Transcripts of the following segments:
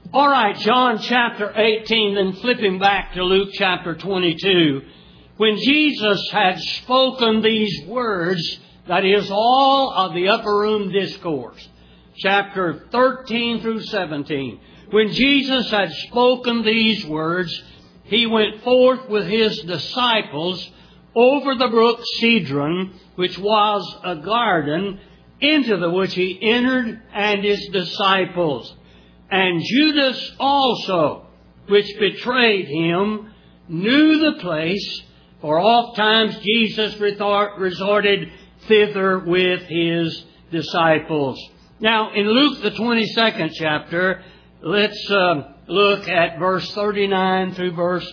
All right, John chapter 18, then flipping back to Luke chapter 22. When Jesus had spoken these words, that is all of the upper room discourse, chapter 13 through 17. When Jesus had spoken these words, he went forth with his disciples over the brook Cedron, which was a garden, into the which he entered and his disciples. And Judas also, which betrayed him, knew the place, for oft times Jesus resorted thither with his disciples. Now, in Luke, the 22nd chapter, let's look at verse 39 through verse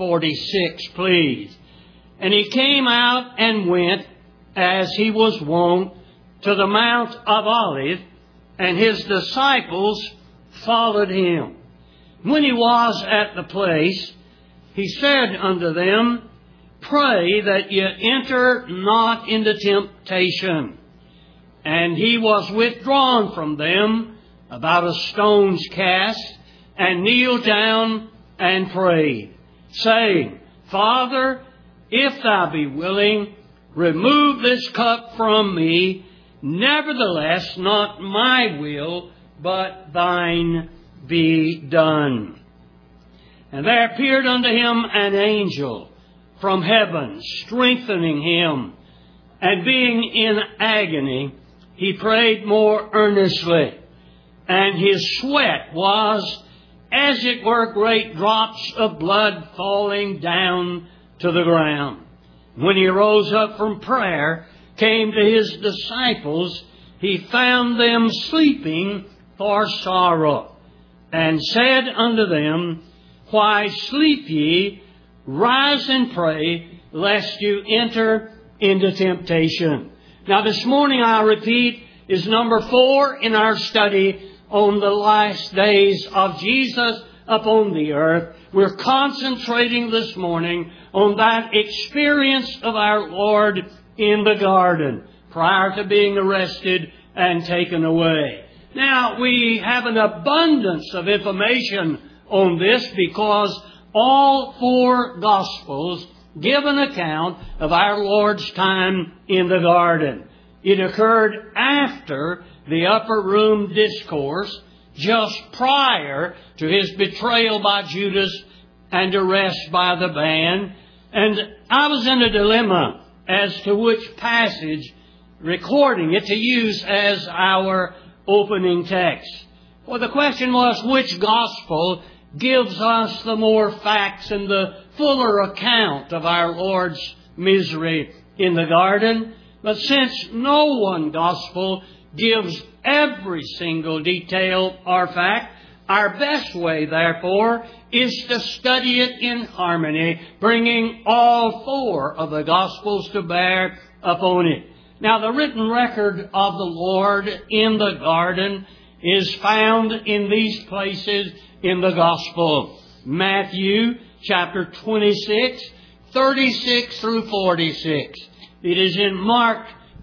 46, please. And he came out and went, as he was wont, to the Mount of Olives, and his disciples followed him. When he was at the place, he said unto them, Pray that ye enter not into temptation. And he was withdrawn from them about a stone's cast, and kneeled down and prayed, saying, Father, if thou be willing, remove this cup from me. Nevertheless, not my will, but thine be done. And there appeared unto him an angel from heaven, strengthening him. And being in agony, he prayed more earnestly. And his sweat was, as it were, great drops of blood falling down to the ground. When he rose up from prayer, came to his disciples, he found them sleeping for sorrow, and said unto them, Why sleep ye? Rise and pray, lest you enter into temptation. Now this morning, I repeat, is number 4 in our study on the last days of Jesus upon the earth. We're concentrating this morning on that experience of our Lord in the garden prior to being arrested and taken away. Now, we have an abundance of information on this because all 4 Gospels give an account of our Lord's time in the garden. It occurred after the upper room discourse, just prior to his betrayal by Judas and arrest by the band. And I was in a dilemma as to which passage, recording it, to use as our opening text. Well, the question was, which gospel gives us the more facts and the fuller account of our Lord's misery in the garden? But since no one gospel gives every single detail or fact, our best way, therefore, is to study it in harmony, bringing all 4 of the Gospels to bear upon it. Now, the written record of the Lord in the garden is found in these places in the Gospel. Matthew chapter 26, 36 through 46. It is in Mark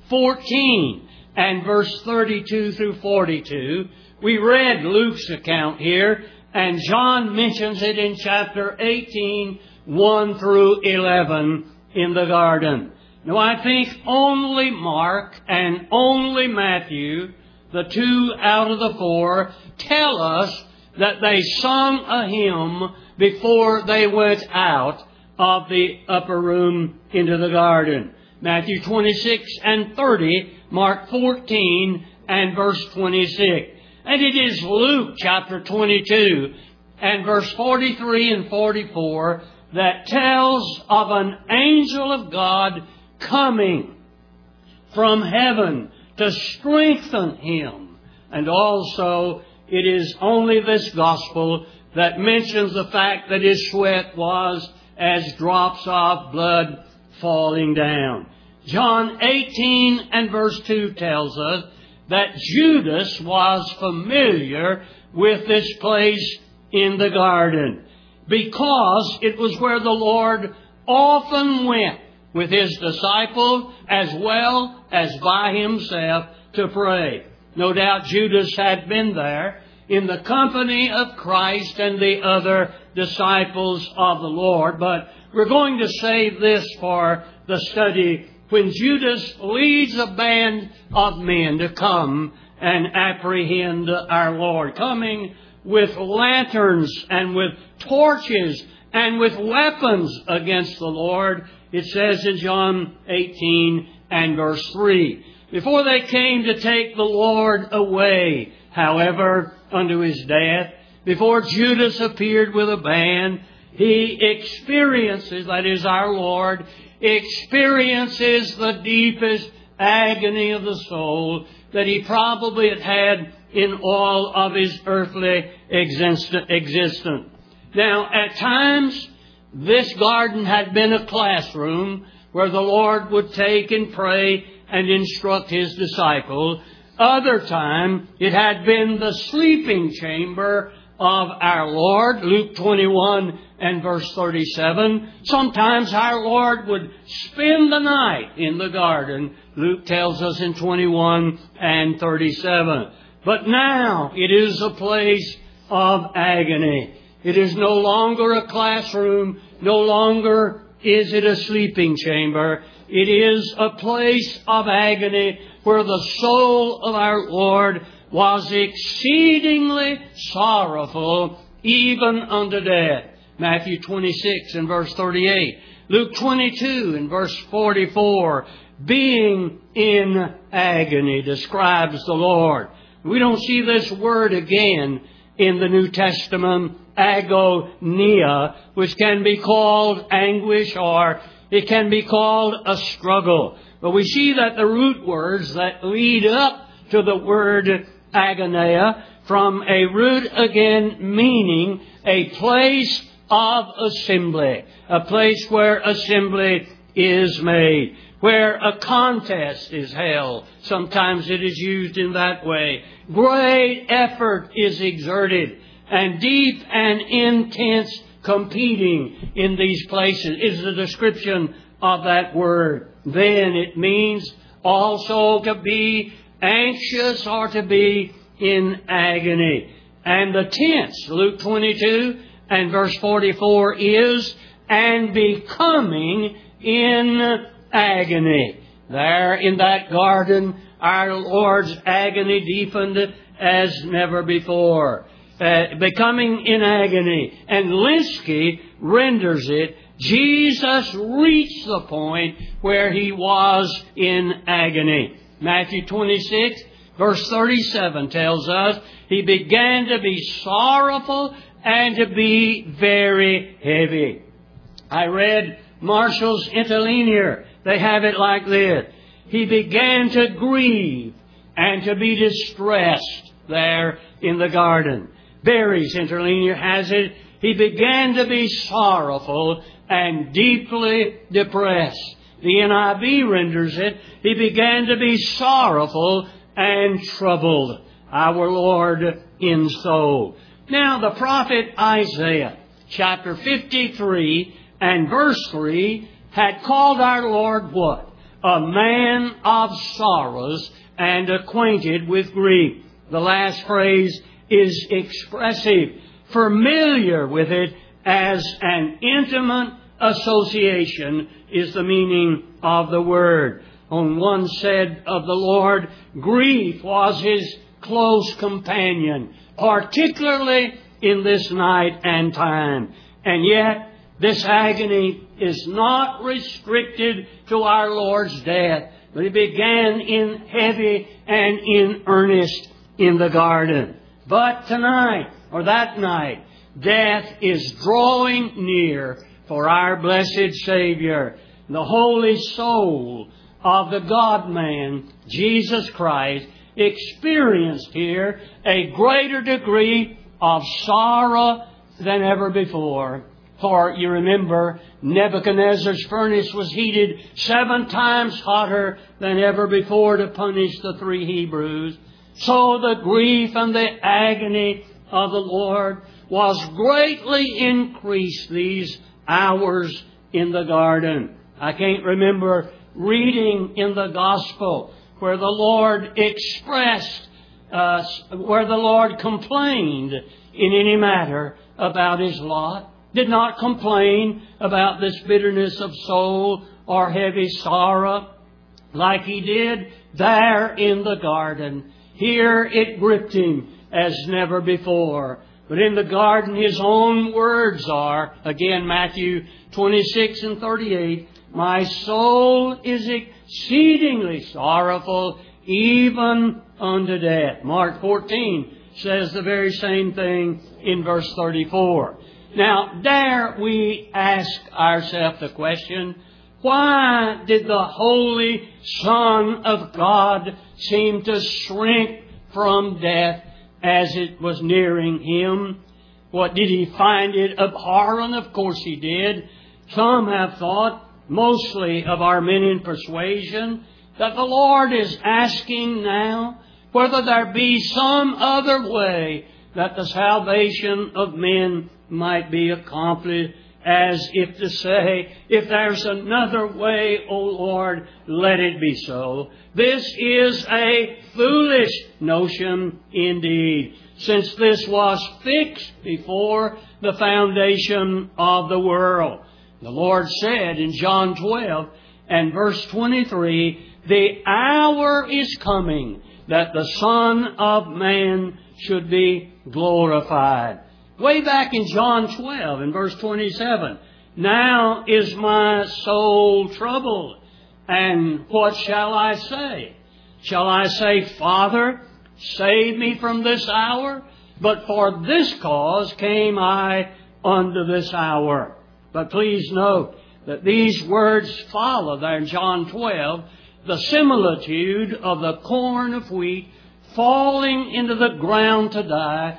14 and verse 32 through 42. We read Luke's account here, and John mentions it in chapter 18, 1 through 11 in the garden. Now, I think only Mark and only Matthew, the 2 out of the 4, tell us that they sung a hymn before they went out of the upper room into the garden. Matthew 26 and 30, Mark 14 and verse 26. And it is Luke chapter 22 and verse 43 and 44 that tells of an angel of God coming from heaven to strengthen him. And also, it is only this gospel that mentions the fact that his sweat was as drops of blood falling down. John 18 and verse 2 tells us that Judas was familiar with this place in the garden because it was where the Lord often went with his disciples as well as by himself to pray. No doubt Judas had been there in the company of Christ and the other disciples of the Lord. But we're going to save this for the study when Judas leads a band of men to come and apprehend our Lord, coming with lanterns and with torches and with weapons against the Lord. It says in John 18 and verse 3. Before they came to take the Lord away, however, unto His death, before Judas appeared with a band, he experiences, that is our Lord, experiences the deepest agony of the soul that He probably had in all of His earthly existence. Now, at times, this garden had been a classroom where the Lord would take and pray and instruct His disciples. Other time, it had been the sleeping chamber of our Lord, Luke 21 and verse 37. Sometimes our Lord would spend the night in the garden, Luke tells us in 21 and 37. But now it is a place of agony. It is no longer a classroom, no longer is it a sleeping chamber. It is a place of agony where the soul of our Lord was exceedingly sorrowful, even unto death. Matthew 26 and verse 38. Luke 22 and verse 44. Being in agony describes the Lord. We don't see this word again in the New Testament, agonia, which can be called anguish or it can be called a struggle. But we see that the root words that lead up to the word agonia from a root again meaning a place of assembly, a place where assembly is made, where a contest is held. Sometimes it is used in that way. Great effort is exerted and deep and intense competing in these places is the description of that word. Then it means also to be anxious or to be in agony. And the tense, Luke 22 and verse 44 is, and becoming in agony. There in that garden, our Lord's agony deepened as never before. Becoming in agony. And Linsky renders it, Jesus reached the point where He was in agony. Matthew 26, verse 37 tells us, He began to be sorrowful and to be very heavy. I read Marshall's interlinear. They have it like this. He began to grieve and to be distressed there in the garden. Berry's interlinear has it. He began to be sorrowful and deeply depressed. The NIV renders it, He began to be sorrowful and troubled, our Lord in soul. Now the prophet Isaiah, chapter 53 and verse 3, had called our Lord what? A man of sorrows and acquainted with grief. The last phrase is expressive, familiar with it as an intimate association is the meaning of the word. On one said of the Lord, grief was His close companion, particularly in this night and time. And yet, this agony is not restricted to our Lord's death, but it began in heavy and in earnest in the garden. But tonight, or that night, death is drawing near for our blessed Savior. The holy soul of the God-man, Jesus Christ, experienced here a greater degree of sorrow than ever before. For you remember, Nebuchadnezzar's furnace was heated 7 times hotter than ever before to punish the 3 Hebrews. So the grief and the agony of the Lord was greatly increased these hours in the garden. I can't remember reading in the Gospel where the Lord expressed where the Lord complained in any matter about his lot. Did not complain about this bitterness of soul or heavy sorrow like he did there in the garden. Here it gripped him as never before. But in the garden his own words are, again Matthew 26 and 38, my soul is exceedingly sorrowful, even unto death. Mark 14 says the very same thing in verse 34. Now, dare we ask ourselves the question, why did the Holy Son of God seem to shrink from death as it was nearing him? What, did he find it abhorrent? Of course he did. Some have thought, mostly of Arminian persuasion, that the Lord is asking now whether there be some other way that the salvation of men might be accomplished, as if to say, if there's another way, O Lord, let it be so. This is a foolish notion indeed, since this was fixed before the foundation of the world. The Lord said in John 12 and verse 23, the hour is coming that the Son of Man should be glorified. Way back in John 12 and verse 27, now is my soul troubled, and what shall I say? Shall I say, Father, save me from this hour? But for this cause came I unto this hour. But please note that these words follow there in John 12, the similitude of the corn of wheat falling into the ground to die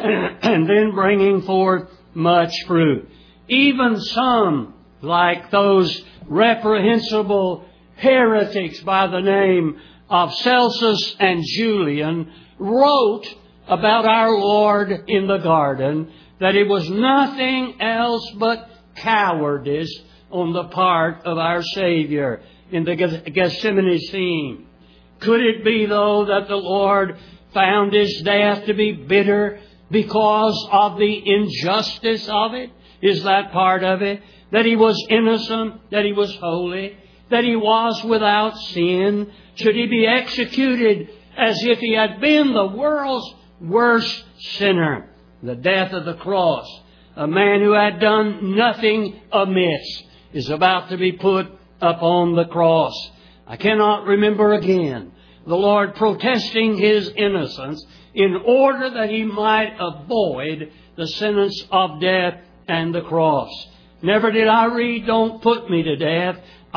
and then bringing forth much fruit. Even some, like those reprehensible heretics by the name of Celsus and Julian, wrote about our Lord in the garden that it was nothing else but cowardice on the part of our Savior in the Gethsemane scene. Could it be, though, that the Lord found His death to be bitter because of the injustice of it? Is that part of it? That He was innocent, that He was holy, that He was without sin? Should He be executed as if He had been the world's worst sinner? The death of the cross. A man who had done nothing amiss is about to be put upon the cross. I cannot remember again the Lord protesting His innocence in order that He might avoid the sentence of death and the cross. Never did I read, don't put me to death,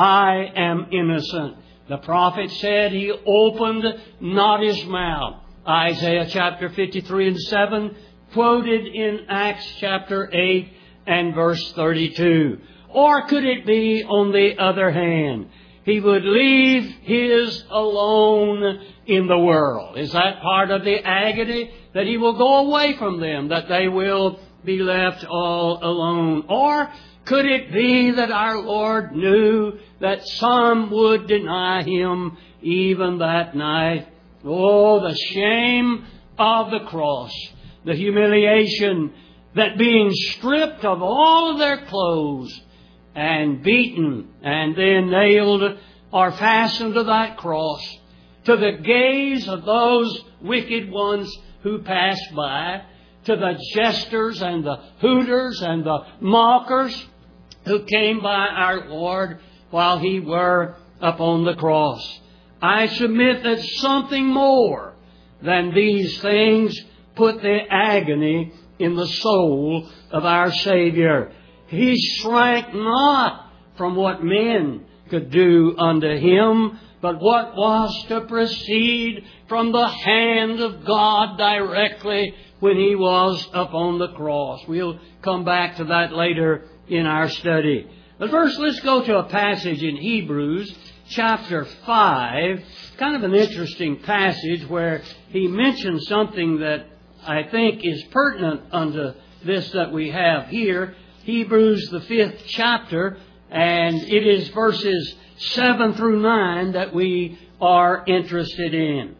I am innocent. The prophet said He opened not His mouth. Isaiah chapter 53 and 7, quoted in Acts chapter 8 and verse 32. Or could it be, on the other hand, He would leave His alone in the world? Is that part of the agony? That He will go away from them, that they will be left all alone? Or could it be that our Lord knew that some would deny Him even that night? Oh, the shame of the cross, the humiliation that being stripped of all of their clothes and beaten and then nailed or fastened to that cross, to the gaze of those wicked ones who passed by, to the jesters and the hooters and the mockers who came by our Lord while He were upon the cross. I submit that something more than these things put the agony in the soul of our Savior. He shrank not from what men could do unto Him, but what was to proceed from the hand of God directly when He was upon the cross. We'll come back to that later in our study. But first, let's go to a passage in Hebrews chapter 5, kind of an interesting passage where he mentions something that I think is pertinent unto this that we have here. Hebrews, the 5th chapter, and it is verses 7 through 9 that we are interested in.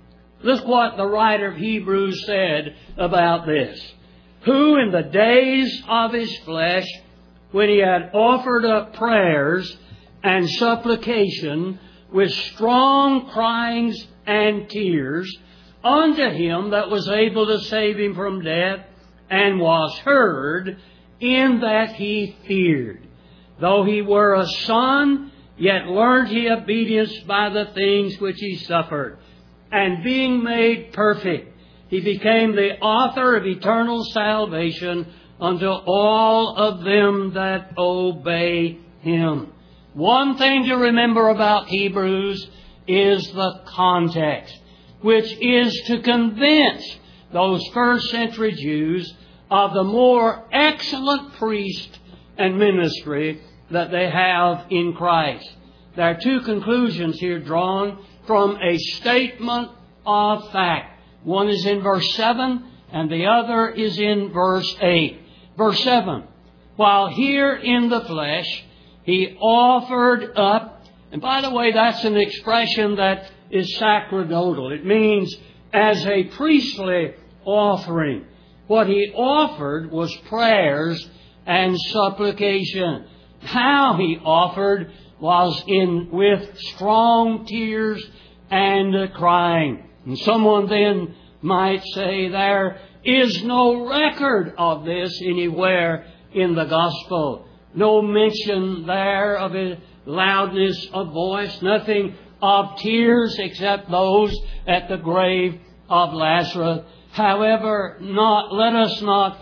Look what the writer of Hebrews said about this. Who in the days of his flesh, when he had offered up prayers and supplication with strong cryings and tears unto him that was able to save him from death, and was heard, in that he feared. Though he were a son, yet learned he obedience by the things which he suffered. And being made perfect, he became the author of eternal salvation unto all of them that obey him. One thing to remember about Hebrews is the context, which is to convince those first century Jews of the more excellent priest and ministry that they have in Christ. There are two conclusions here drawn from a statement of fact. One is in verse 7 and the other is in verse 8. Verse 7, while here in the flesh he offered up, and by the way, that's an expression that is sacerdotal. It means as a priestly offering. What he offered was prayers and supplication. How he offered was with strong tears and crying. And someone then might say there is no record of this anywhere in the gospel. No mention there of a loudness of voice, nothing of tears except those at the grave of Lazarus. However, let us not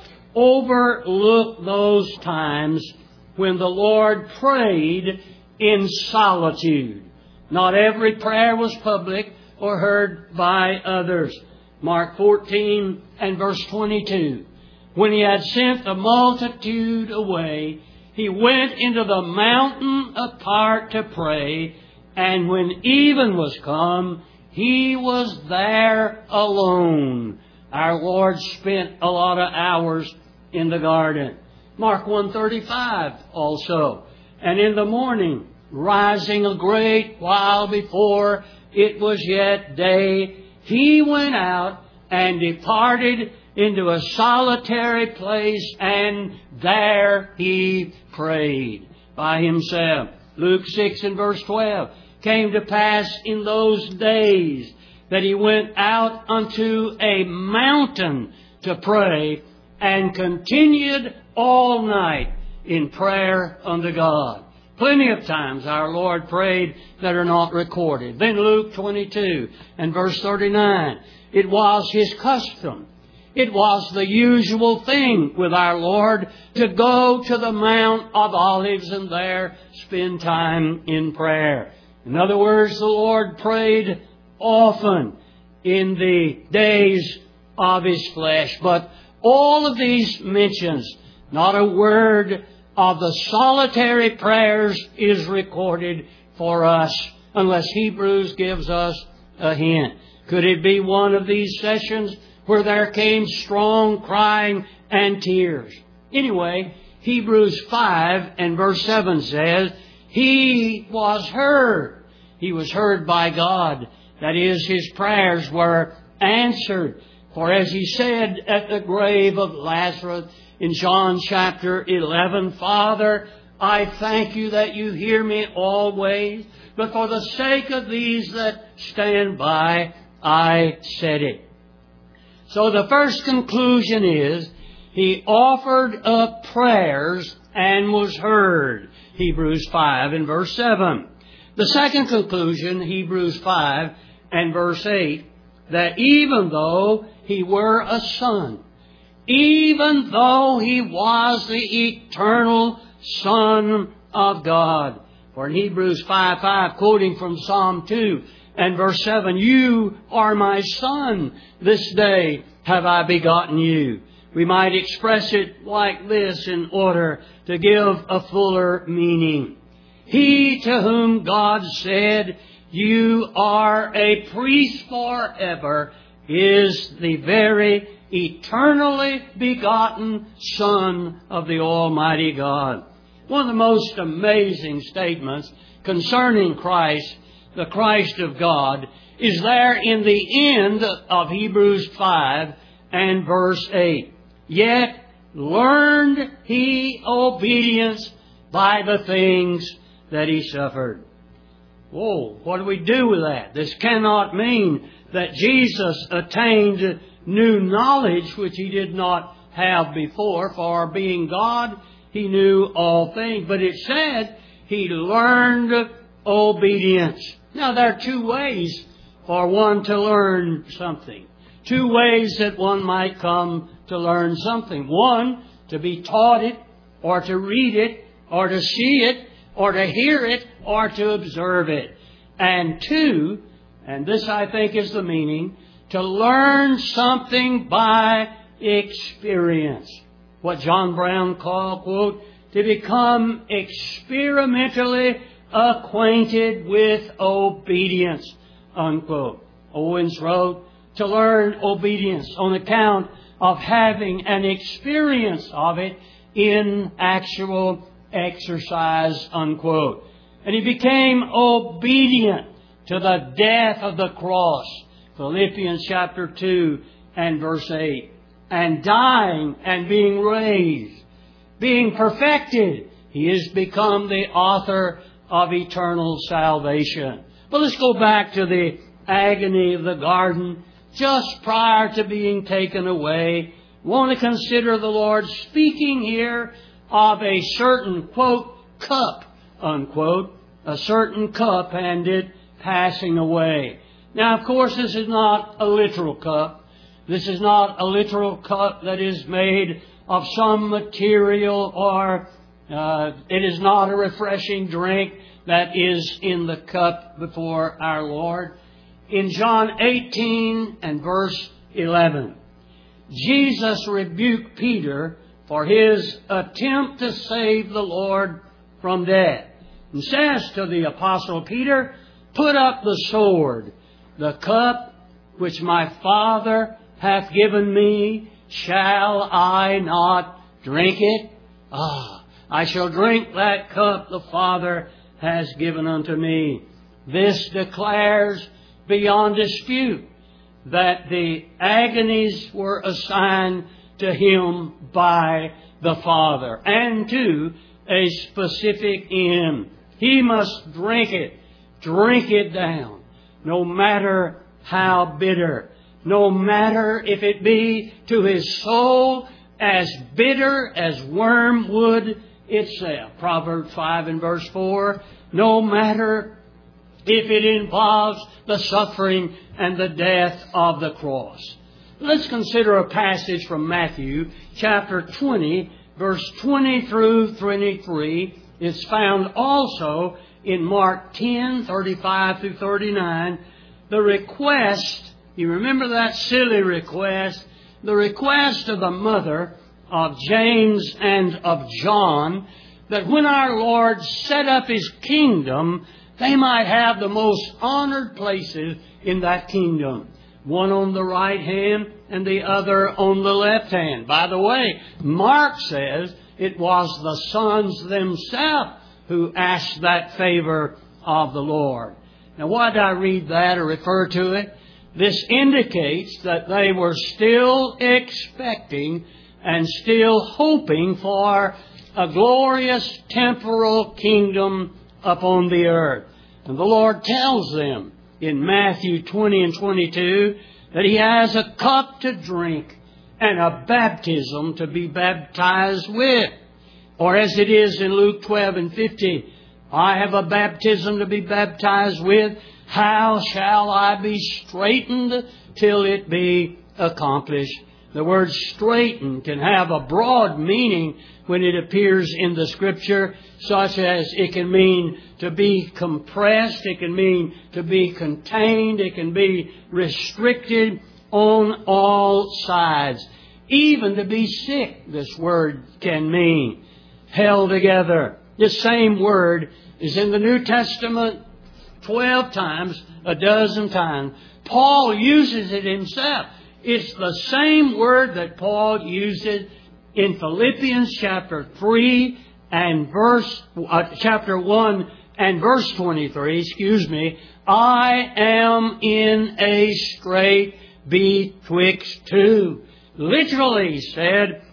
overlook those times when the Lord prayed in solitude. Not every prayer was public or heard by others. Mark 14 and verse 22. When he had sent the multitude away, he went into the mountain apart to pray, and when even was come, he was there alone. Our Lord spent a lot of hours in the garden. Mark 1:35 also. And in the morning, rising a great while before it was yet day, he went out and departed into a solitary place, and there he prayed by himself. Luke 6 and verse 12. Came to pass in those days that he went out unto a mountain to pray, and continued all night in prayer unto God. Plenty of times our Lord prayed that are not recorded. Then Luke 22 and verse 39. It was his custom. It was the usual thing with our Lord to go to the Mount of Olives and there spend time in prayer. In other words, the Lord prayed often in the days of his flesh. But all of these mentions, not a word of the solitary prayers is recorded for us, unless Hebrews gives us a hint. Could it be one of these sessions where there came strong crying and tears? Anyway, Hebrews 5 and verse 7 says, he was heard. He was heard by God. That is, his prayers were answered. For as he said at the grave of Lazarus in John chapter 11, Father, I thank you that you hear me always, but for the sake of these that stand by, I said it. So the first conclusion is, he offered up prayers and was heard. Hebrews 5 and verse 7. The second conclusion, Hebrews 5 and verse 8, that even though he were a son, even though he was the eternal Son of God. For in Hebrews 5:5, quoting from Psalm 2 and verse 7, you are my son, this day have I begotten you. We might express it like this in order to give a fuller meaning. He to whom God said, you are a priest forever, is the very eternally begotten Son of the Almighty God. One of the most amazing statements concerning Christ, the Christ of God, is there in the end of Hebrews 5 and verse 8. Yet learned he obedience by the things that he suffered. Whoa, what do we do with that? This cannot mean that Jesus attained new knowledge which he did not have before, for being God, he knew all things. But it said he learned obedience. Now there are two ways for one to learn something. Two ways that one might come to learn something. One, to be taught it, or to read it, or to see it, or to hear it, or to observe it. And two, and this I think is the meaning, to learn something by experience. What John Brown called, quote, to become experimentally acquainted with obedience, unquote. Owens wrote, to learn obedience on account of having an experience of it in actual exercise, unquote. And he became obedient to the death of the cross, Philippians chapter 2 and verse 8. And dying and being raised, being perfected, he has become the author of eternal salvation. But let's go back to the agony of the garden just prior to being taken away. We want to consider the Lord speaking here of a certain, quote, cup, unquote, a certain cup and it passing away. Now, of course, this is not a literal cup. This is not a literal cup that is made of some material, or it is not a refreshing drink that is in the cup before our Lord. In John 18 and verse 11, Jesus rebuked Peter for his attempt to save the Lord from death, and says to the Apostle Peter, put up the sword. The cup which my Father hath given me, shall I not drink it? I shall drink that cup the Father has given unto me. This declares beyond dispute that the agonies were assigned to him by the Father, and to a specific end. He must drink it down, no matter how bitter, no matter if it be to his soul as bitter as wormwood itself. Proverbs 5 and verse 4, no matter if it involves the suffering and the death of the cross. Let's consider a passage from Matthew chapter 20, verse 20 through 23. It's found also in Mark 10, 35 through 39. The request, you remember that silly request, the request of the mother of James and of John, that when our Lord set up His kingdom, they might have the most honored places in that kingdom. One on the right hand and the other on the left hand. By the way, Mark says it was the sons themselves who asked that favor of the Lord. Now, why did I read that or refer to it? This indicates that they were still expecting and still hoping for a glorious temporal kingdom upon the earth. And the Lord tells them in Matthew 20 and 22 that He has a cup to drink and a baptism to be baptized with. Or as it is in Luke 12 and 50, I have a baptism to be baptized with. How shall I be straitened till it be accomplished? The word straiten can have a broad meaning when it appears in the Scripture, such as it can mean to be compressed, it can mean to be contained, it can be restricted on all sides. Even to be sick, this word can mean. Held together. This same word is in the New Testament 12 times, a dozen times. Paul uses it himself. It's the same word that Paul uses in Philippians chapter 3 and chapter 1 and verse 23, I am in a strait betwixt two. Literally said,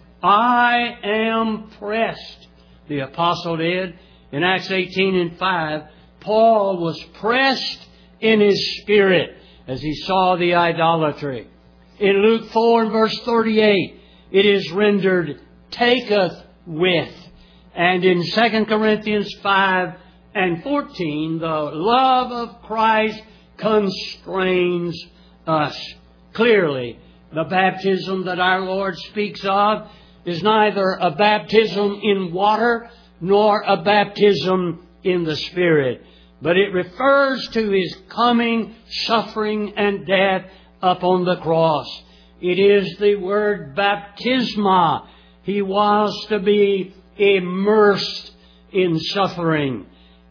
I am pressed. The apostle did. In Acts 18:5, Paul was pressed in his spirit as he saw the idolatry. In Luke 4 and verse 38, it is rendered, taketh with. And in 2 Corinthians 5 and 14, the love of Christ constrains us. Clearly, the baptism that our Lord speaks of is neither a baptism in water nor a baptism in the Spirit, but it refers to His coming, suffering, and death upon the cross. It is the word baptisma. He was to be immersed in suffering,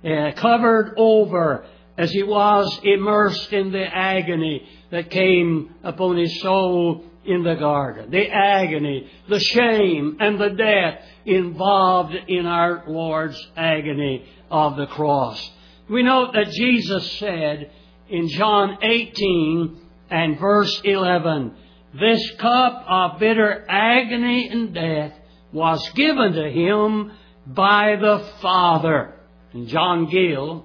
covered over as He was immersed in the agony that came upon His soul in the garden. The agony, the shame, and the death involved in our Lord's agony of the cross. We note that Jesus said in John 18 and verse 11, this cup of bitter agony and death was given to Him by the Father. And John Gill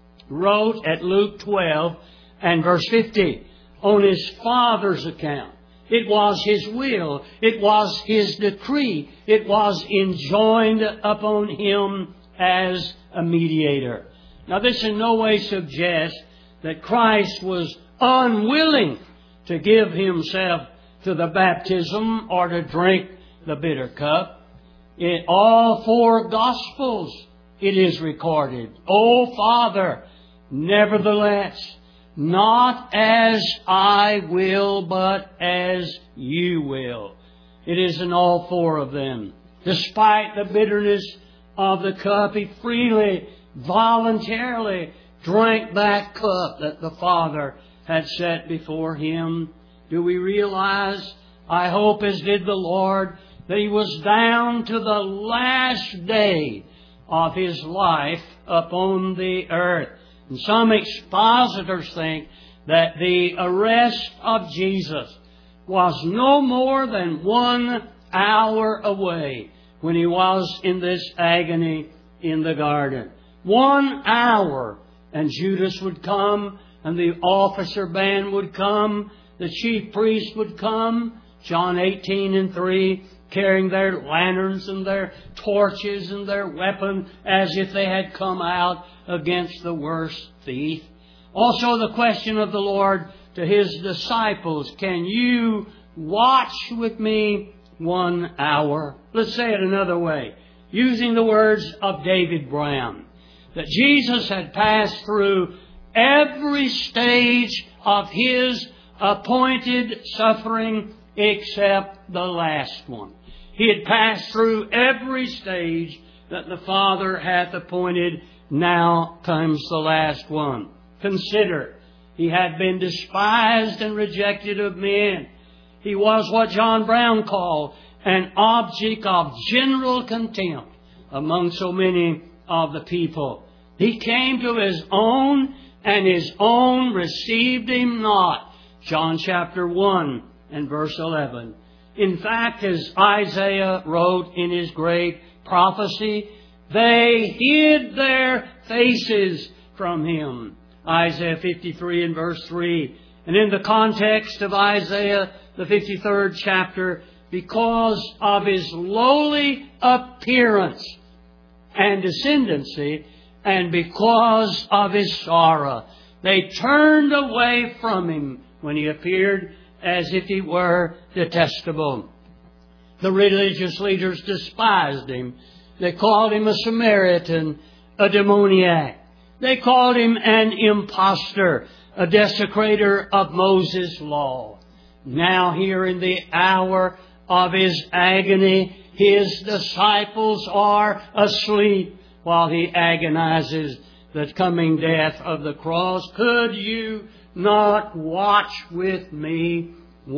wrote at Luke 12 and verse 50, on His Father's account. It was His will. It was His decree. It was enjoined upon Him as a mediator. Now, this in no way suggests that Christ was unwilling to give Himself to the baptism or to drink the bitter cup. In all four Gospels, it is recorded, O Father, nevertheless, not as I will, but as You will. It is in all four of them. Despite the bitterness of the cup, He freely, voluntarily drank that cup that the Father had set before Him. Do we realize, I hope as did the Lord, that He was down to the last day of His life upon the earth? And some expositors think that the arrest of Jesus was no more than 1 hour away when He was in this agony in the garden. 1 hour, and Judas would come, and the officer band would come, the chief priest would come, John 18 and 3, carrying their lanterns and their torches and their weapon as if they had come out against the worst thief. Also the question of the Lord to His disciples, can you watch with me 1 hour? Let's say it another way, using the words of David Brown, that Jesus had passed through every stage of His appointed suffering except the last one. He had passed through every stage that the Father hath appointed. Now comes the last one. Consider, He had been despised and rejected of men. He was what John Brown called an object of general contempt among so many of the people. He came to His own, and His own received Him not. John chapter 1 and verse 11. In fact, as Isaiah wrote in his great prophecy, they hid their faces from Him. Isaiah 53 and verse 3. And in the context of Isaiah, the 53rd chapter, because of His lowly appearance and descendancy, and because of His sorrow, they turned away from Him when He appeared as if He were detestable. The religious leaders despised Him. They called Him a Samaritan, a demoniac. They called Him an impostor, a desecrator of Moses' law. Now here in the hour of His agony, His disciples are asleep while He agonizes the coming death of the cross. Could you not watch with me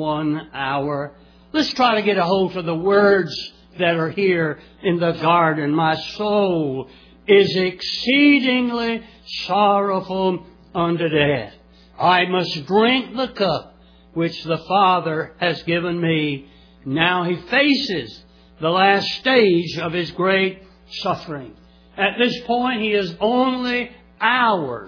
1 hour? Let's try to get a hold of the words that are here in the garden. My soul is exceedingly sorrowful unto death. I must drink the cup which the Father has given me. Now he faces the last stage of his great suffering. At this point, he is only hours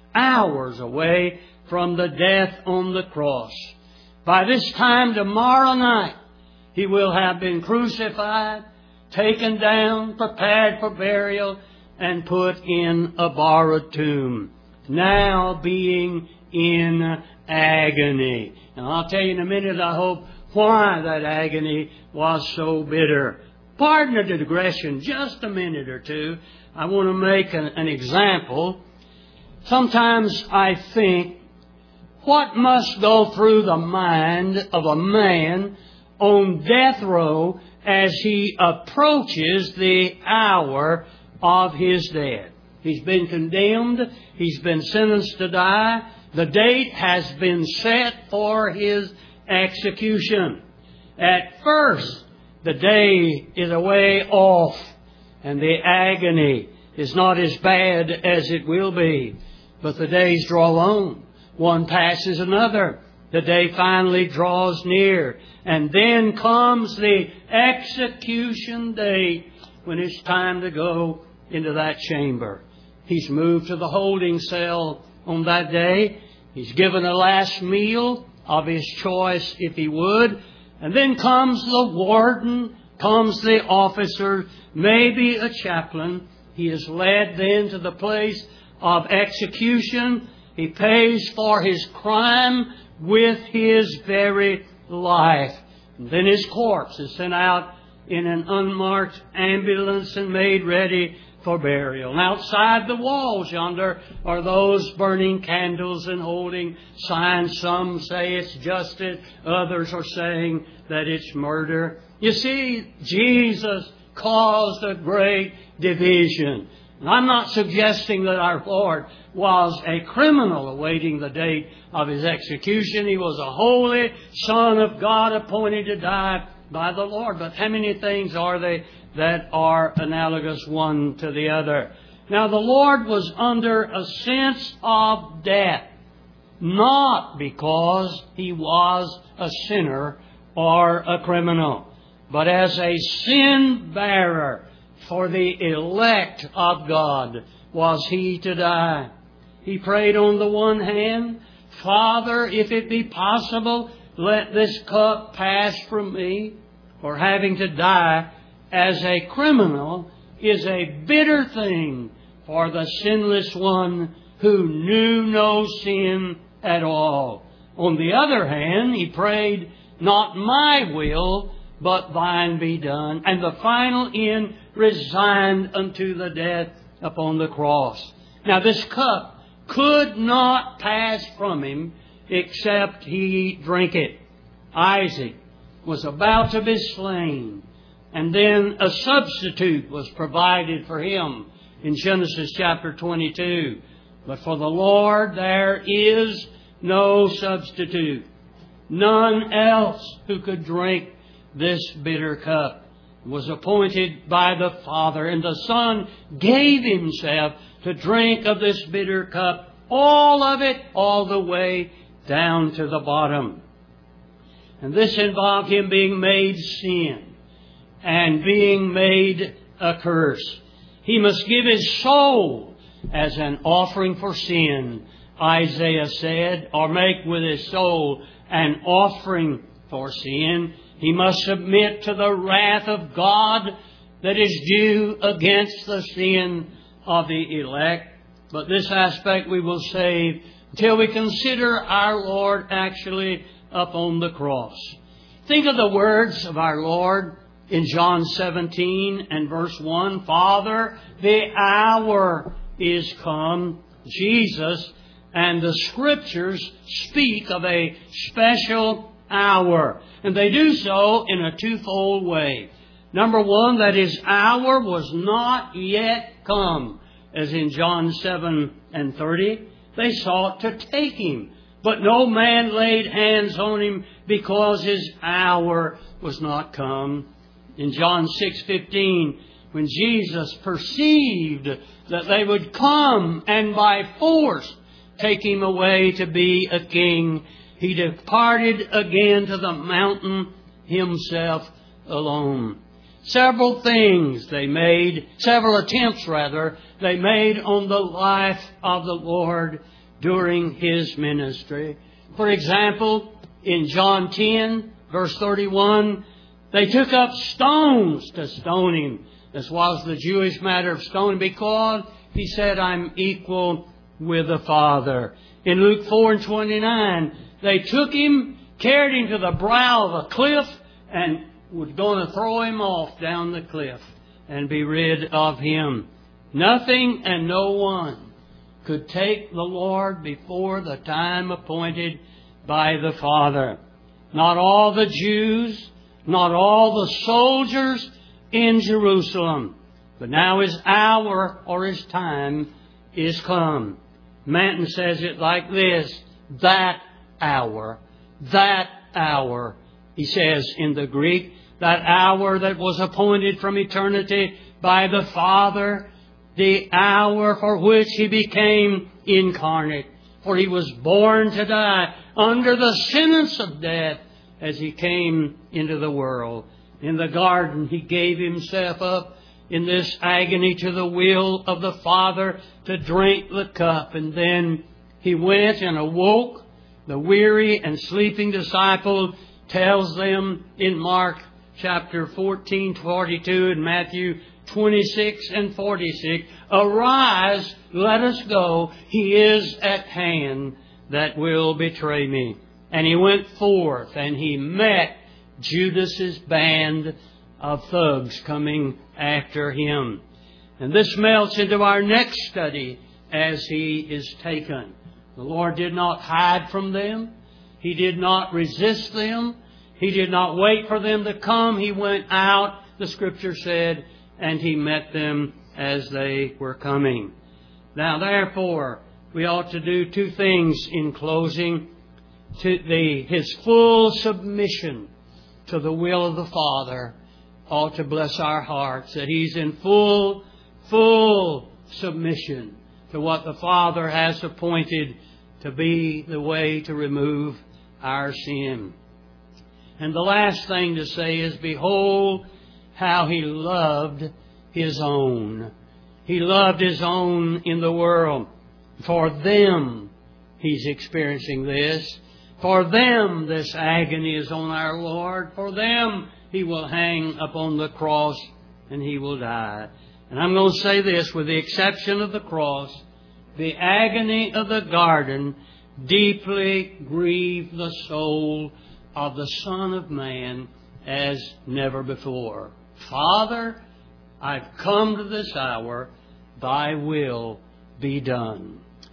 away from the death on the cross. By this time tomorrow night, he will have been crucified, taken down, prepared for burial, and put in a borrowed tomb, now being in agony. And I'll tell you in a minute, I hope, why that agony was so bitter. Pardon the digression, just a minute or two. I want to make an example. Sometimes I think, what must go through the mind of a man on death row as he approaches the hour of his death? He's been condemned. He's been sentenced to die. The date has been set for his execution. At first, the day is a way off, and the agony is not as bad as it will be. But the days draw on. One passes another. The day finally draws near. And then comes the execution date, when it's time to go into that chamber. He's moved to the holding cell on that day. He's given a last meal of his choice, if he would. And then comes the warden, comes the officer, maybe a chaplain. He is led then to the place of execution. He pays for his crime with his very life. And then his corpse is sent out in an unmarked ambulance and made ready for burial. And outside the walls yonder are those burning candles and holding signs. Some say it's justice. Others are saying that it's murder. You see, Jesus caused a great division. And I'm not suggesting that our Lord was a criminal awaiting the date of his execution. He was a holy Son of God appointed to die by the Lord. But how many things are they that are analogous one to the other? Now, the Lord was under a sense of death, not because he was a sinner or a criminal, but as a sin bearer for the elect of God was he to die. He prayed on the one hand, Father, if it be possible, let this cup pass from me. For having to die as a criminal is a bitter thing for the sinless one who knew no sin at all. On the other hand, he prayed, not my will, but thine be done. And the final end, resigned unto the death upon the cross. Now this cup could not pass from him except he drink it. Isaac was about to be slain, and then a substitute was provided for him in Genesis chapter 22. But for the Lord there is no substitute, none else who could drink this bitter cup. Was appointed by the Father, and the Son gave himself to drink of this bitter cup, all of it, all the way down to the bottom. And this involved him being made sin and being made a curse. He must give his soul as an offering for sin, Isaiah said, or make with his soul an offering for sin. He must submit to the wrath of God that is due against the sin of the elect. But this aspect we will save until we consider our Lord actually up on the cross. Think of the words of our Lord in John 17 and verse 1. Father, the hour is come. Jesus and the Scriptures speak of a special hour. And they do so in a twofold way. Number one, that his hour was not yet come, as in John 7 and 30. They sought to take him, but no man laid hands on him because his hour was not come. In John 6:15, when Jesus perceived that they would come and by force take Him away to be a king, He departed again to the mountain Himself alone. Several attempts they made on the life of the Lord during His ministry. For example, in John 10, verse 31, they took up stones to stone Him. This was the Jewish matter of stoning because He said, I'm equal with the Father. In Luke 4 and 29, they took Him, carried Him to the brow of a cliff, and was going to throw Him off down the cliff and be rid of Him. Nothing and no one could take the Lord before the time appointed by the Father. Not all the Jews, not all the soldiers in Jerusalem. But now His hour or His time is come. Manton says it like this: that hour, he says in the Greek, that hour that was appointed from eternity by the Father, the hour for which He became incarnate. For He was born to die under the sentence of death as He came into the world. In the garden, He gave Himself up in this agony to the will of the Father to drink the cup. And then He went and awoke the weary and sleeping disciple, tells them in Mark chapter 14:42 and Matthew 26 and 46, arise, let us go. He is at hand that will betray me. And He went forth and He met Judas's band of thugs coming after Him. And this melts into our next study as He is taken. The Lord did not hide from them. He did not resist them. He did not wait for them to come. He went out, the Scripture said, and He met them as they were coming. Now, therefore, we ought to do two things in closing. His full submission to the will of the Father ought to bless our hearts, that He's in full submission to what the Father has appointed to be the way to remove our sin. And the last thing to say is, behold how He loved His own. He loved His own in the world. For them, He's experiencing this. For them, this agony is on our Lord. For them, He will hang upon the cross and He will die. And I'm going to say this, with the exception of the cross, the agony of the garden deeply grieved the soul of the Son of Man as never before. Father, I've come to this hour. Thy will be done.